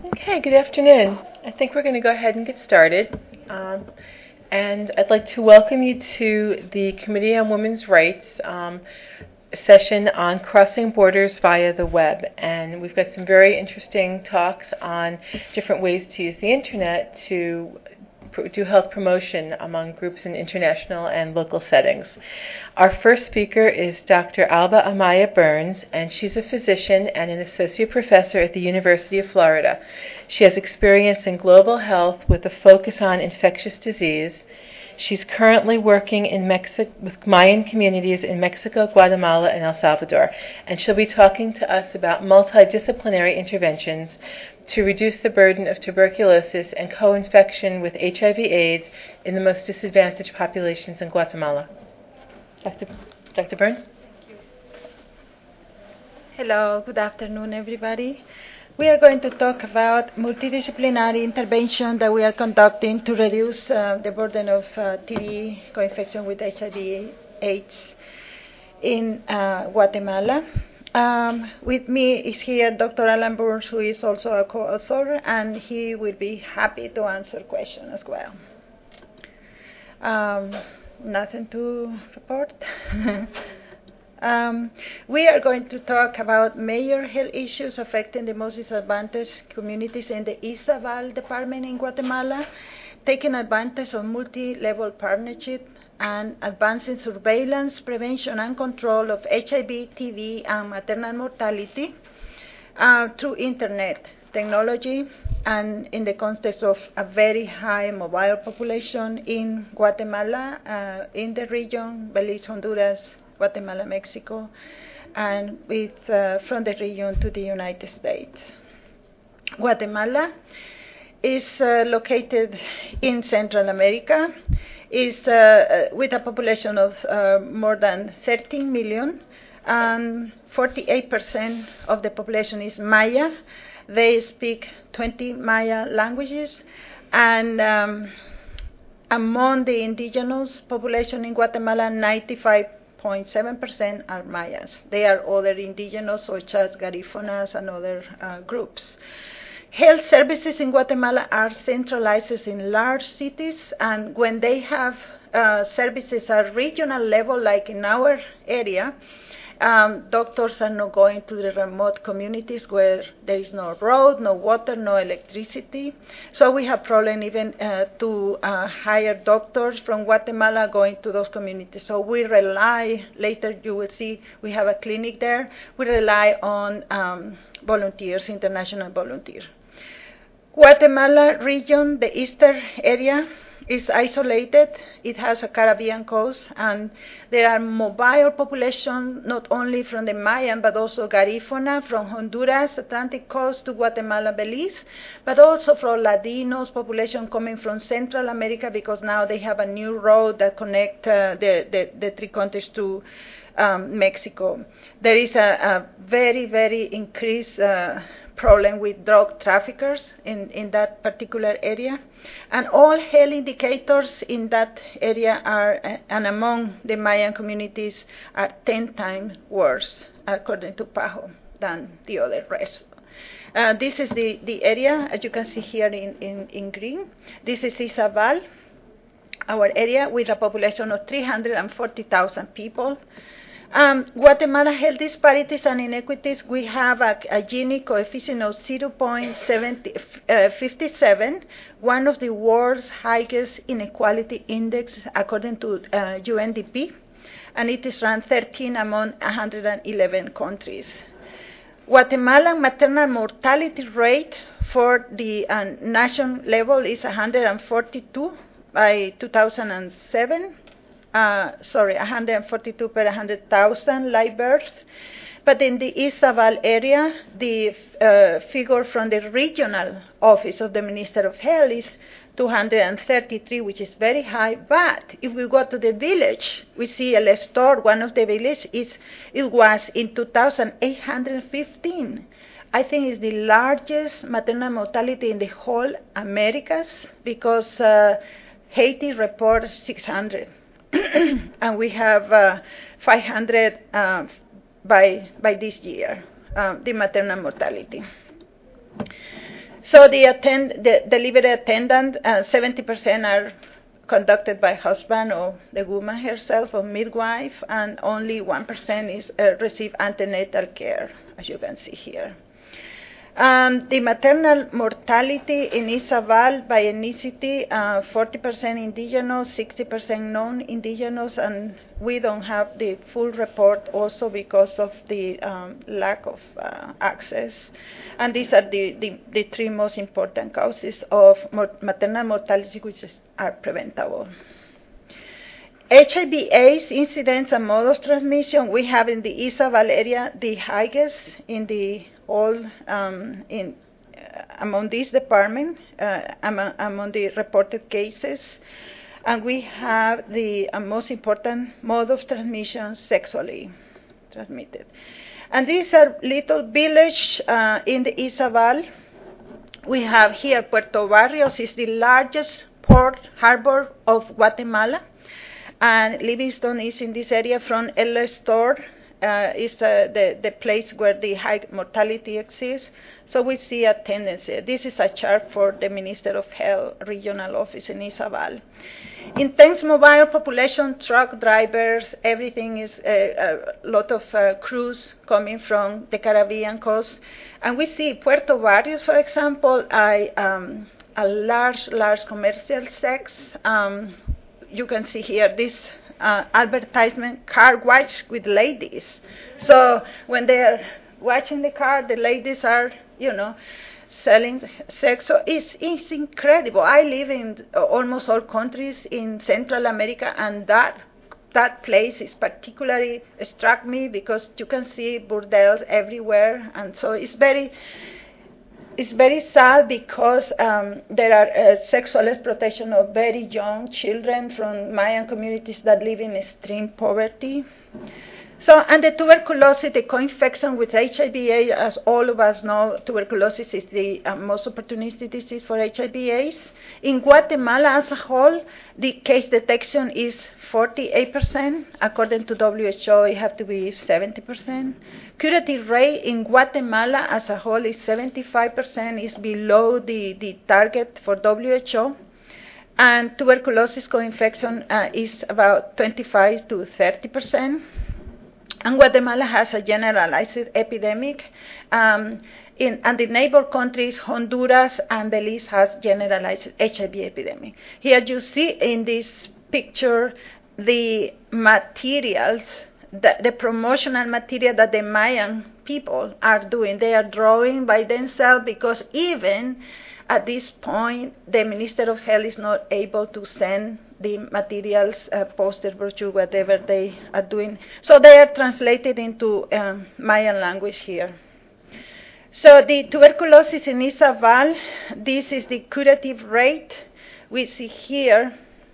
Okay, good afternoon. I think we're going to go ahead and get started. And I'd like to welcome you to the Committee on Women's Rights session on crossing borders via the web. And we've got some very interesting talks on different ways to use the internet to do health promotion among groups in international and local settings. Our first speaker is Dr. Alba Amaya Burns, and she's a physician and an associate professor at the University of Florida. She has experience in global health with a focus on infectious disease. She's currently working in with Mayan communities in Mexico, Guatemala, and El Salvador, and she'll be talking to us about multidisciplinary interventions to reduce the burden of tuberculosis and co-infection with HIV/AIDS in the most disadvantaged populations in Guatemala. Dr. Burns? Hello, good afternoon, everybody. We are going to talk about multidisciplinary intervention that we are conducting to reduce the burden of TB co-infection with HIV/AIDS in Guatemala. With me is here Dr. Alan Burns, who is also a co-author, and he will be happy to answer questions as well. Nothing to report. We are going to talk about major health issues affecting the most disadvantaged communities in the Izabal department in Guatemala, taking advantage of multi-level partnership and advancing surveillance, prevention, and control of HIV, TB, and maternal mortality through internet technology and in the context of a very high mobile population in Guatemala, in the region, Belize, Honduras, Guatemala, Mexico, and from the region to the United States. Guatemala is located in Central America, is with a population of more than 13 million, and 48% of the population is Maya. They speak 20 Maya languages, and among the indigenous population in Guatemala, 95.7% are Mayas. There are other indigenous, such as Garifunas and other groups. Health services in Guatemala are centralized in large cities, and when they have services at regional level, like in our area, doctors are not going to the remote communities where there is no road, no water, no electricity. So we have problem even to hire doctors from Guatemala going to those communities. So we rely, later you will see we have a clinic there, we rely on volunteers, international volunteers. Guatemala region, the eastern area, is isolated. It has a Caribbean coast, and there are mobile population not only from the Mayan but also Garifuna from Honduras Atlantic coast to Guatemala, Belize, but also from Latinos population coming from Central America, because now they have a new road that connect the three countries to Mexico. There is a very, very increased problem with drug traffickers in that particular area. And all health indicators in that area are, and among the Mayan communities, are 10 times worse, according to PAHO, than the other rest. This is the area, as you can see here in green. This is Izabal, our area, with a population of 340,000 people. Guatemala health disparities and inequities, we have a Gini coefficient of 0.57, one of the world's highest inequality index according to UNDP, and it is ranked 13 among 111 countries. Guatemala maternal mortality rate for the national level is 142 by 2007. 142 per 100,000 live births. But in the Izabal area, the figure from the regional office of the Minister of Health is 233, which is very high. But if we go to the village, we see El Estor, one of the villages, it was in 2,815. I think it's the largest maternal mortality in the whole Americas, because Haiti reports 600. And we have 500 by this year, the maternal mortality. So the delivery attendant, 70% are conducted by husband or the woman herself or midwife, and only 1% is receive antenatal care, as you can see here. The maternal mortality in Izabal by ethnicity, 40% indigenous, 60% non-indigenous, and we don't have the full report also because of the lack of access. And these are the three most important causes of maternal mortality which are preventable. HIV/AIDS incidence and mode of transmission, we have in the Izabal area the highest in the among this department, among the reported cases, and we have the most important mode of transmission, sexually transmitted. And these are little village in the Izabal. We have here Puerto Barrios is the largest port harbor of Guatemala, and Livingston is in this area. From El Store is the place where the high mortality exists. So we see a tendency. This is a chart for the Minister of Health regional office in Izabal. Intense mobile population, truck drivers, everything is a lot of crews coming from the Caribbean coast. And we see Puerto Barrios, for example, a large commercial sex. You can see here this advertisement, car wash with ladies. So when they are watching the car, the ladies are, selling sex. So it's incredible. I live in almost all countries in Central America, and that place is particularly struck me because you can see bordels everywhere, and so it's very sad because there are sexual exploitation of very young children from Mayan communities that live in extreme poverty. So, and the tuberculosis, the co-infection with HIV/AIDS, as all of us know, tuberculosis is the most opportunistic disease for HIV/AIDS. In Guatemala as a whole, the case detection is 48%. According to WHO, it has to be 70%. Curative rate in Guatemala as a whole is 75%, is below the target for WHO. And tuberculosis co-infection is about 25 to 30%. And Guatemala has a generalized epidemic. And the neighbor countries, Honduras and Belize, has generalized HIV epidemic. Here you see in this picture the materials, the promotional material that the Mayan people are doing. They are drawing by themselves because even at this point, the Minister of Health is not able to send the materials, poster, brochure, whatever they are doing. So they are translated into Mayan language here. So the tuberculosis in Izabal, this is the curative rate. We see here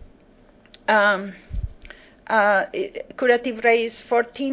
curative rate is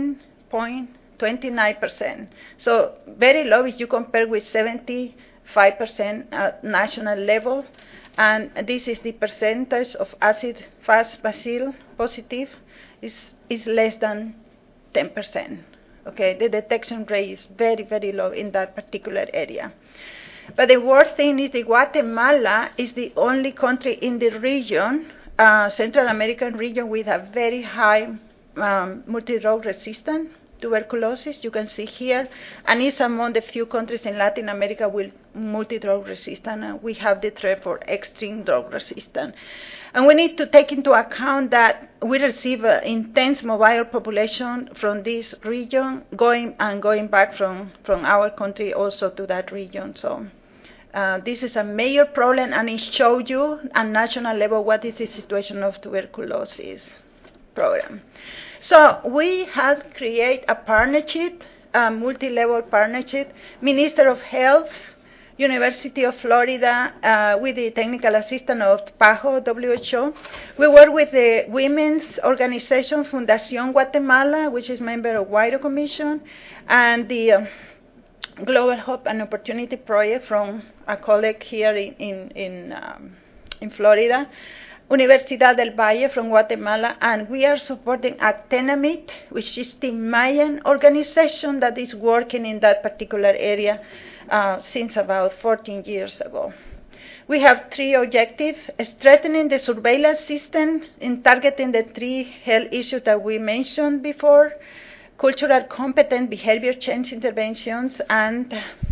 14.29%. So very low if you compare with 75% at national level. And this is the percentage of acid-fast bacil positive is less than 10%. Okay, the detection rate is very, very low in that particular area. But the worst thing is that Guatemala is the only country in the region, Central American region, with a very high multi-drug resistant tuberculosis. You can see here, and it's among the few countries in Latin America with multi-drug resistant, and we have the threat for extreme drug resistant. And we need to take into account that we receive an intense mobile population from this region, going back from our country also to that region. So this is a major problem, and it shows you at national level what is the situation of tuberculosis program. So we have created a partnership, a multi-level partnership, Minister of Health, University of Florida, with the technical assistance of PAHO, WHO. We work with the women's organization, Fundación Guatemala, which is member of WIDO Commission, and the Global Hope and Opportunity Project from a colleague here in Florida. Universidad del Valle from Guatemala, and we are supporting Actenamid, which is the Mayan organization that is working in that particular area since about 14 years ago. We have 3 objectives: strengthening the surveillance system in targeting the 3 health issues that we mentioned before, cultural competent behavior change interventions, and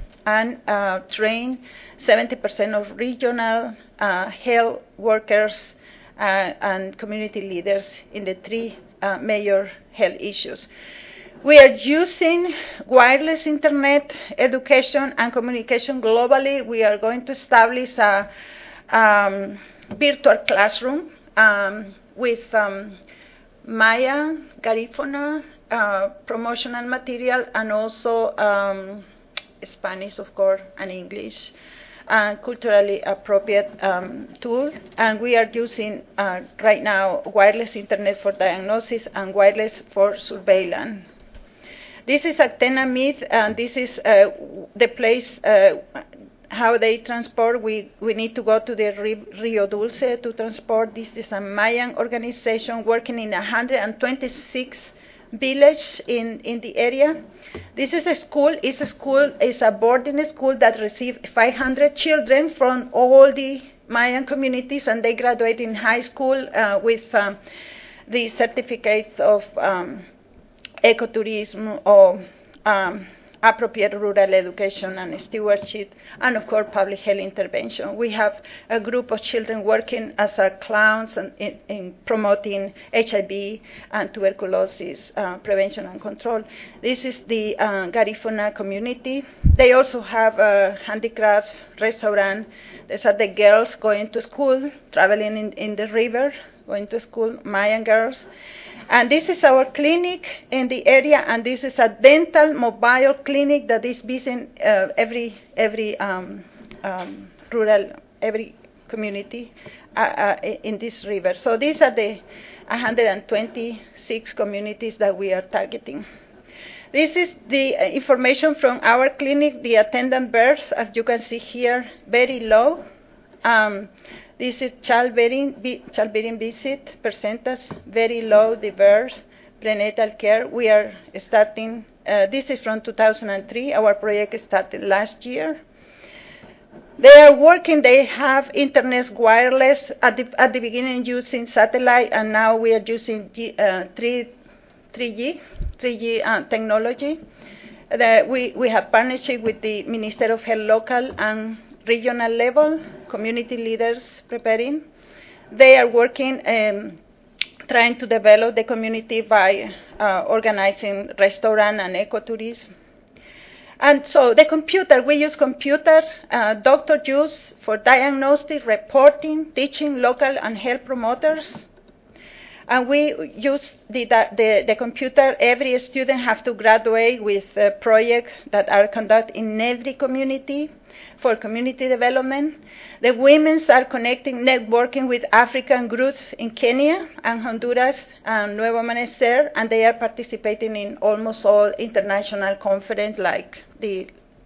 train 70% of regional health workers and community leaders in the 3 major health issues. We are using wireless internet education and communication globally. We are going to establish a virtual classroom with Maya, Garifuna, promotional material, and also Spanish, of course, and English, culturally appropriate tool. And we are using right now wireless internet for diagnosis and wireless for surveillance. This is Actenamid, and this is the place how they transport. We need to go to the Rio Dulce to transport. This is a Mayan organization working in 126 villages in the area. This is a school. It's a boarding school that receives 500 children from all the Mayan communities, and they graduate in high school with the certificate of ecotourism or appropriate rural education and stewardship, and of course public health intervention. We have a group of children working as clowns in promoting HIV and tuberculosis prevention and control. This is the Garifuna community. They also have a handicrafts restaurant. These are the girls going to school, traveling in the river, going to school, Mayan girls. And this is our clinic in the area, and this is a dental mobile clinic that is visiting every community in this river. So these are the 126 communities that we are targeting. This is the information from our clinic. The attendant births, as you can see here, very low. This is childbearing visit percentage, very low. The birth, prenatal care. We are starting, this is from 2003. Our project started last year. They are working, they have internet wireless at the beginning using satellite, and now we are using 3G technology. We have partnership with the Minister of Health local and regional level, community leaders preparing. They are working trying to develop the community by organizing restaurant and ecotourism. And so the computer, we use computer, doctor use for diagnostic, reporting, teaching local and health promoters. And we use the computer. Every student have to graduate with projects that are conducted in every community for community development. The women are connecting, networking with African groups in Kenya and Honduras and Nuevo Amanecer, and they are participating in almost all international conferences like the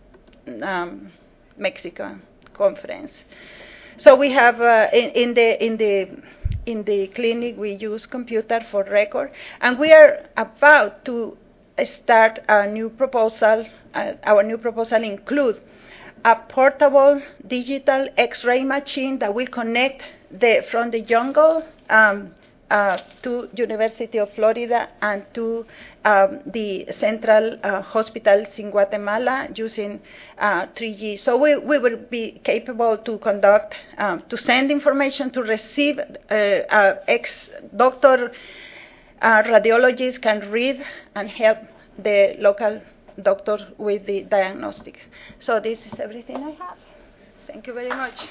Mexican conference. So we have in the clinic we use computer for record, and we are about to start a new proposal. Our new proposal includes a portable digital X-ray machine that will connect from the jungle to University of Florida and to the central hospitals in Guatemala using 3G. So we will be capable to conduct, to send information, to receive ex-doctor radiologists can read and help the local doctor with the diagnostics. So this is everything I have. Thank you very much.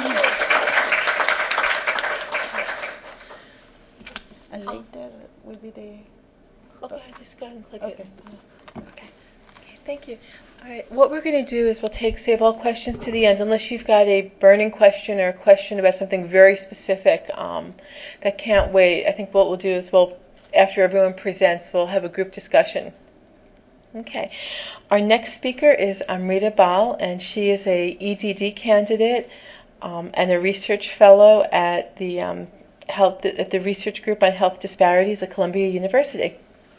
And later will be the... Okay, just go ahead and click Okay. it. Okay, thank you. All right, what we're going to do is we'll save all questions to the end, unless you've got a burning question or a question about something very specific that can't wait. I think what we'll do is after everyone presents, we'll have a group discussion. Okay. Our next speaker is Amrita Bal, and she is a EDD candidate and a research fellow at the the research group on health disparities at Columbia University.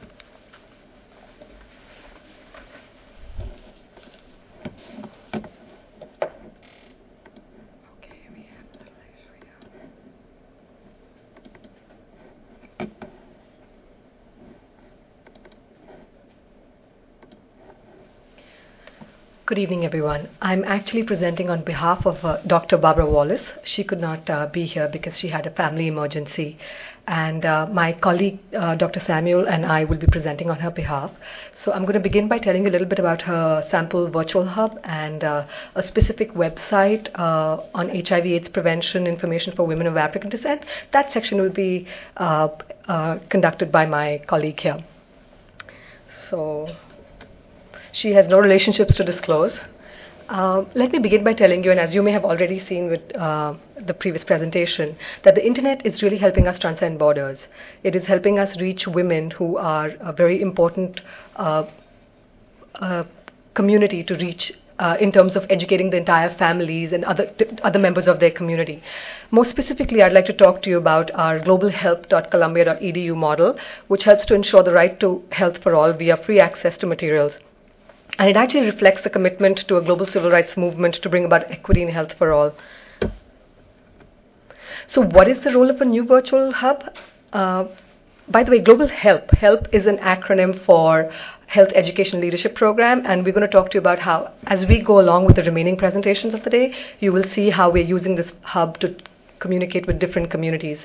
Good evening, everyone. I'm actually presenting on behalf of Dr. Barbara Wallace. She could not be here because she had a family emergency. And my colleague, Dr. Samuel, and I will be presenting on her behalf. So I'm going to begin by telling you a little bit about her sample virtual hub and a specific website on HIV/AIDS prevention information for women of African descent. That section will be conducted by my colleague here. So she has no relationships to disclose. Let me begin by telling you, and as you may have already seen with the previous presentation, that the internet is really helping us transcend borders. It is helping us reach women who are a very important community to reach in terms of educating the entire families and other members of their community. More specifically, I'd like to talk to you about our globalhelp.columbia.edu model, which helps to ensure the right to health for all via free access to materials. And it actually reflects the commitment to a global civil rights movement to bring about equity in health for all. So what is the role of a new virtual hub? By the way, Global Help. HELP is an acronym for Health Education Leadership Program, and we're going to talk to you about how, as we go along with the remaining presentations of the day, you will see how we're using this hub to communicate with different communities.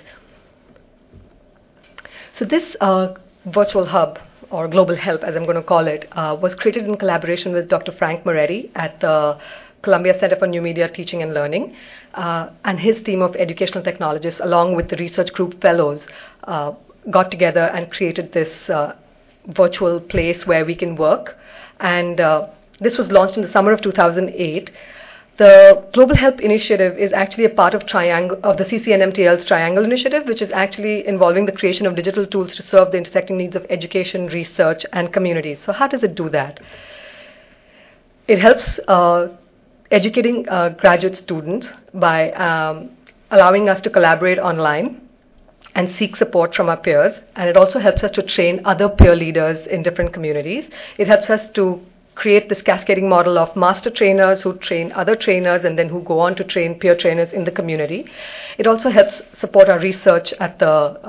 So this virtual hub, or Global Help, as I'm going to call it, was created in collaboration with Dr. Frank Moretti at the Columbia Center for New Media Teaching and Learning, and his team of educational technologists, along with the research group fellows, got together and created this virtual place where we can work. And this was launched in the summer of 2008. The Global Help Initiative is actually a part of the CCNMTL's Triangle Initiative, which is actually involving the creation of digital tools to serve the intersecting needs of education, research, and communities. So how does it do that? It helps educating graduate students by allowing us to collaborate online and seek support from our peers. And it also helps us to train other peer leaders in different communities. It helps us to create this cascading model of master trainers who train other trainers and then who go on to train peer trainers in the community. It also helps support our research at the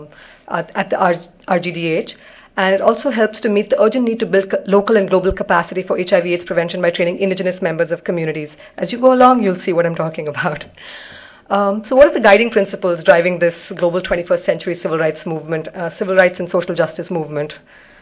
RGDH. And it also helps to meet the urgent need to build local and global capacity for HIV/AIDS prevention by training indigenous members of communities. As you go along, you'll see what I'm talking about. So what are the guiding principles driving this global 21st century civil rights movement, civil rights and social justice movement?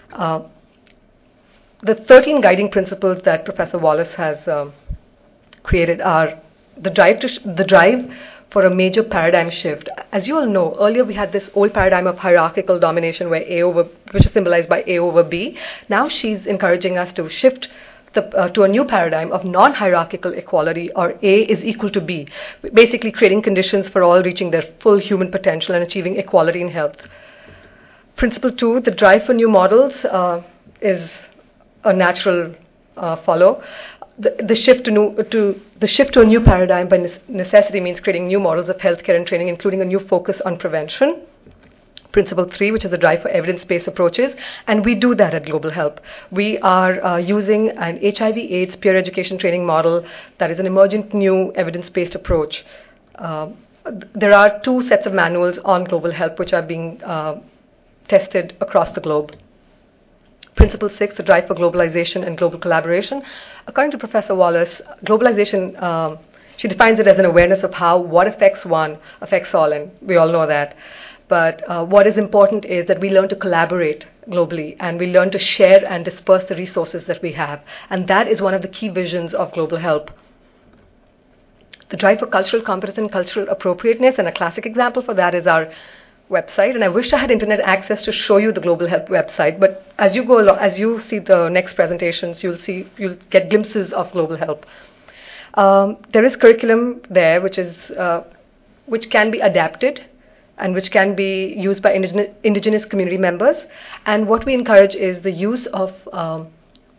The 13 guiding principles that Professor Wallace has created are the drive for a major paradigm shift. As you all know, earlier we had this old paradigm of hierarchical domination which is symbolized by A over B. Now she's encouraging us to shift to a new paradigm of non-hierarchical equality, or A is equal to B, basically creating conditions for all reaching their full human potential and achieving equality in health. Principle 2, the drive for new models is a natural follow. The shift to a new paradigm by necessity means creating new models of healthcare and training, including a new focus on prevention. Principle 3, which is the drive for evidence-based approaches, and we do that at Global Help. We are using an HIV/AIDS peer education training model that is an emergent new evidence-based approach. There are 2 sets of manuals on Global Help which are being tested across the globe. Principle 6, the drive for globalization and global collaboration. According to Professor Wallace, globalization, she defines it as an awareness of how what affects one affects all, and we all know that. But what is important is that we learn to collaborate globally, and we learn to share and disperse the resources that we have. And that is one of the key visions of Global Help. The drive for cultural competence and cultural appropriateness, and a classic example for that is our website. And I wish I had internet access to show you the Global Help website, but as you go along, as you see the next presentations, you'll get glimpses of Global Help. There is curriculum there which can be adapted and which can be used by indigenous community members. And what we encourage is the use of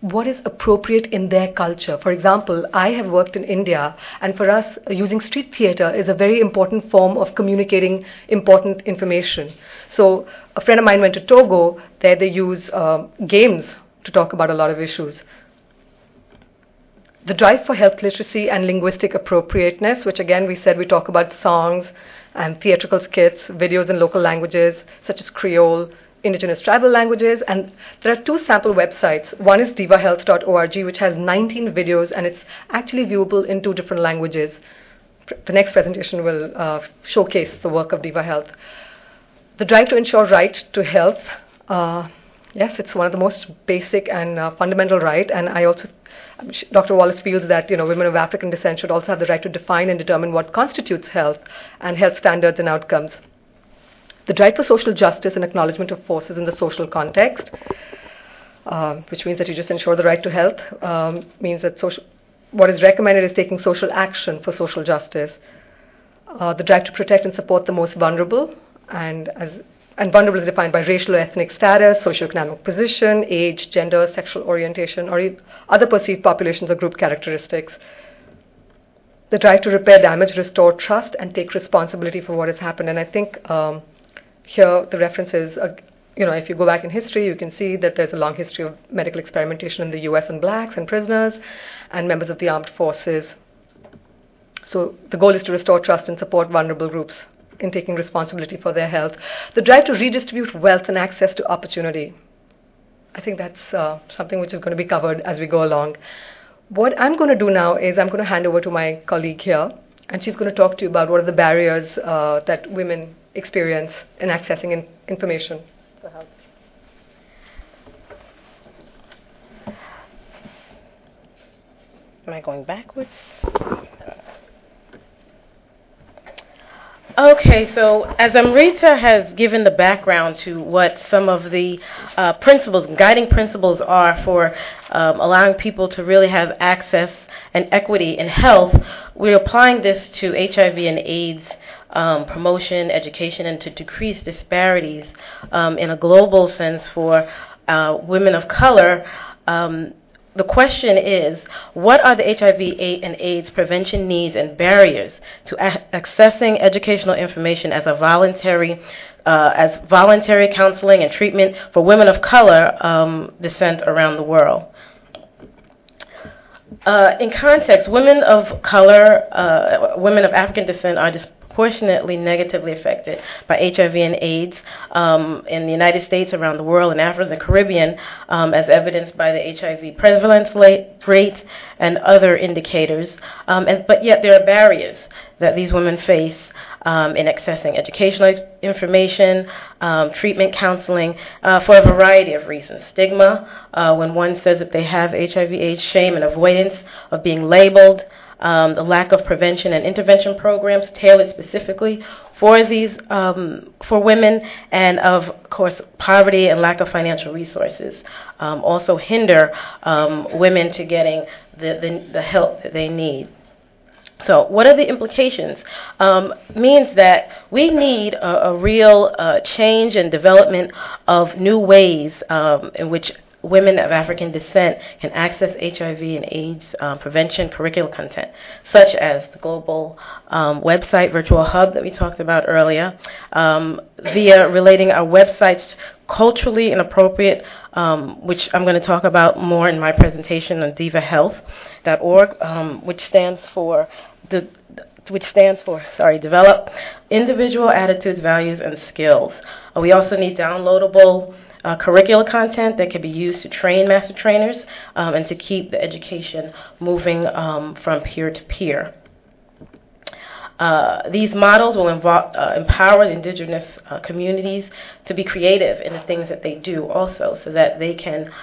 what is appropriate in their culture. For example, I have worked in India, and for us, using street theater is a very important form of communicating important information. So a friend of mine went to Togo. There they use games to talk about a lot of issues. The drive for health literacy and linguistic appropriateness, which again we said we talk about songs and theatrical skits, videos in local languages such as Creole, indigenous tribal languages, and there are 2 sample websites. One is divahealth.org, which has 19 videos, and it's actually viewable in 2 different languages. The next presentation will showcase the work of Diva Health. The drive to ensure right to health, yes, it's one of the most basic and fundamental right, and Dr. Wallace feels that women of African descent should also have the right to define and determine what constitutes health and health standards and outcomes. The drive for social justice and acknowledgement of forces in the social context, which means that you just ensure the right to health, means that what is recommended is taking social action for social justice. The drive to protect and support the most vulnerable, and vulnerable is defined by racial or ethnic status, socioeconomic position, age, gender, sexual orientation, or other perceived populations or group characteristics. The drive to repair damage, restore trust, and take responsibility for what has happened. And I think here the reference is, if you go back in history, you can see that there's a long history of medical experimentation in the US on blacks and prisoners and members of the armed forces. So the goal is to restore trust and support vulnerable groups in taking responsibility for their health. The drive to redistribute wealth and access to opportunity. I think that's something which is going to be covered as we go along. What I'm going to do now is I'm going to hand over to my colleague here, and she's going to talk to you about what are the barriers that women experience in accessing information for health. Am I going backwards? Okay, so as Amrita has given the background to what some of the guiding principles are for allowing people to really have access and equity in health, we're applying this to HIV and AIDS promotion, education, and to decrease disparities in a global sense for women of color. The question is, what are the HIV and AIDS prevention needs and barriers to accessing educational information as voluntary counseling and treatment for women of color descent around the world? In context, women of color, women of African descent are disproportionately negatively affected by HIV and AIDS in the United States, around the world, and Africa and the Caribbean, as evidenced by the HIV prevalence rate and other indicators. But yet there are barriers that these women face in accessing educational information, treatment, counseling, for a variety of reasons. Stigma, when one says that they have HIV/AIDS, shame and avoidance of being labeled, the lack of prevention and intervention programs tailored specifically for these for women, and of course poverty and lack of financial resources also hinder women to getting the help that they need. So what are the implications? Means that we need a real change and development of new ways in which women of African descent can access HIV and AIDS prevention curriculum content, such as the global website virtual hub that we talked about earlier, via relating our websites culturally inappropriate, which I'm going to talk about more in my presentation on divahealth.org, which stands for develop individual attitudes, values, and skills. We also need downloadable curricular content that can be used to train master trainers and to keep the education moving from peer to peer. These models will empower the indigenous communities to be creative in the things that they do also, so that they can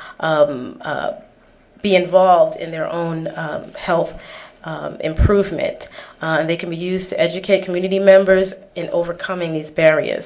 be involved in their own health improvement. And they can be used to educate community members in overcoming these barriers.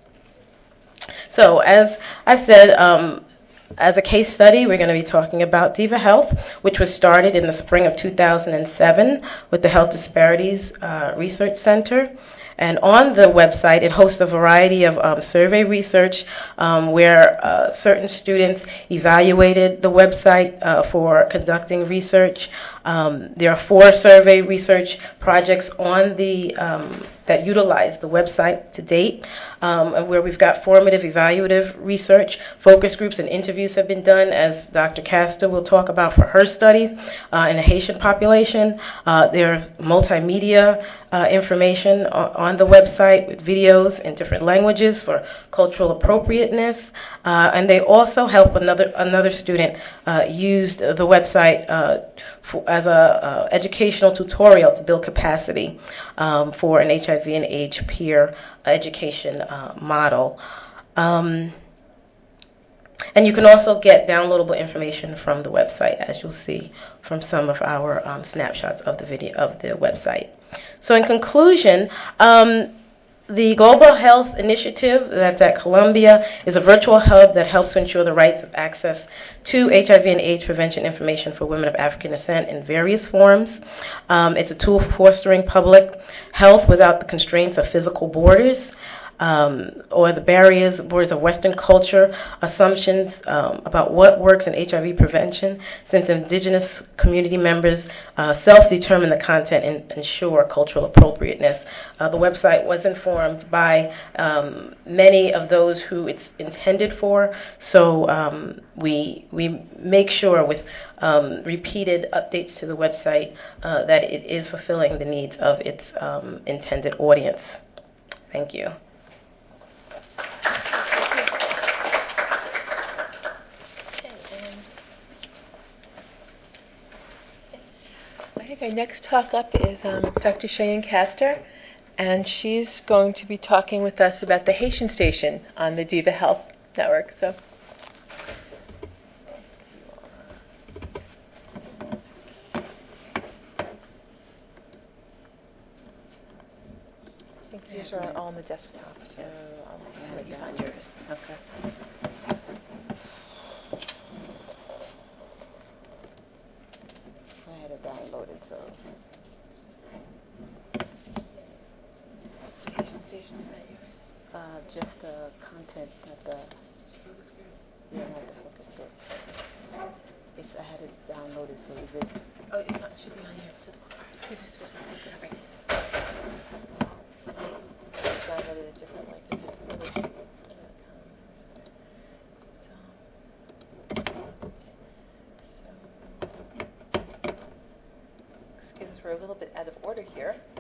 So as I said, as a case study, we're going to be talking about Diva Health, which was started in the spring of 2007 with the Health Disparities Research Center. And on the website, it hosts a variety of survey research where certain students evaluated the website for conducting research. There are 4 survey research projects on the that utilize the website to date, and where we've got formative evaluative research. Focus groups and interviews have been done, as Dr. Castor will talk about for her studies in the Haitian population. There's multimedia information on the website with videos in different languages for cultural appropriateness, and they also help another student used the website as a educational tutorial to build capacity for an HIV and AIDS peer education model. And you can also get downloadable information from the website, as you'll see from some of our snapshots of the video of the website. So in conclusion, the Global Health Initiative that's at Columbia is a virtual hub that helps to ensure the rights of access to HIV and AIDS prevention information for women of African descent in various forms. It's a tool for fostering public health without the constraints of physical borders. Or the borders of Western culture, assumptions about what works in HIV prevention, since indigenous community members self-determine the content and ensure cultural appropriateness. The website was informed by many of those who it's intended for, so we make sure with repeated updates to the website that it is fulfilling the needs of its intended audience. Thank you. I think our next talk up is Dr. Cheyenne Castor, and she's going to be talking with us about the Haitian station on the Diva Health Network. So. I think these are all on the desktop, so I'll let you find yours. Okay. I had it downloaded, so. Just the content that the. Yeah, not the focus group. I had it downloaded, so is it? Oh, it's not. It should be on here. It's just right. Downloaded it differently. Excuse us, we're a little bit out of order here.